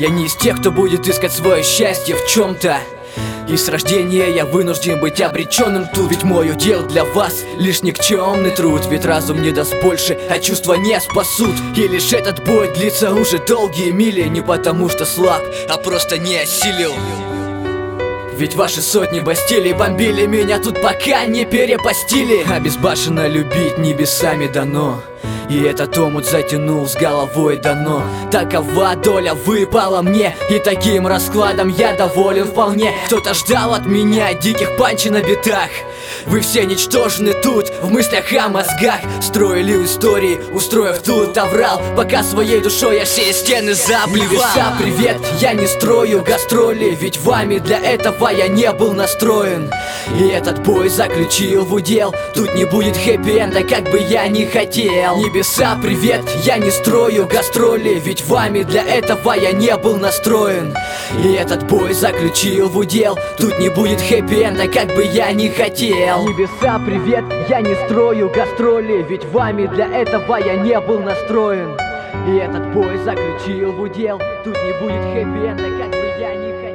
Я не из тех, кто будет искать свое счастье в чем-то. И с рождения я вынужден быть обреченным тут. Ведь мой удел для вас лишь никчемный труд. Ведь разум не даст больше, а чувства не спасут. И лишь этот бой длится уже долгие мили. Не потому что слаб, а просто не осилил. Ведь ваши сотни бастилий бомбили меня тут, пока не перепостили. А безбашенно любить небесами дано. И этот омут затянул с головой дано. Такова доля выпала мне, и таким раскладом я доволен вполне. Кто-то ждал от меня диких панчей на битах. Вы все ничтожны тут, в мыслях о мозгах. Строили истории, устроив тут оврал. Пока своей душой я все стены заплевал. Небеса, привет, я не строю гастроли. Ведь вами для этого я не был настроен. И этот бой заключил в удел. Тут не будет хэппи-энда, как бы я ни хотел. Небеса, привет, я не строю гастроли. Ведь вами для этого я не был настроен. И этот бой заключил в удел. Тут не будет хэппи-энда, как бы я ни хотел. Небеса, привет, я не строю гастроли. Ведь вами для этого я не был настроен. И этот бой заключил в удел. Тут не будет хэппи-энда, как бы я ни хотел.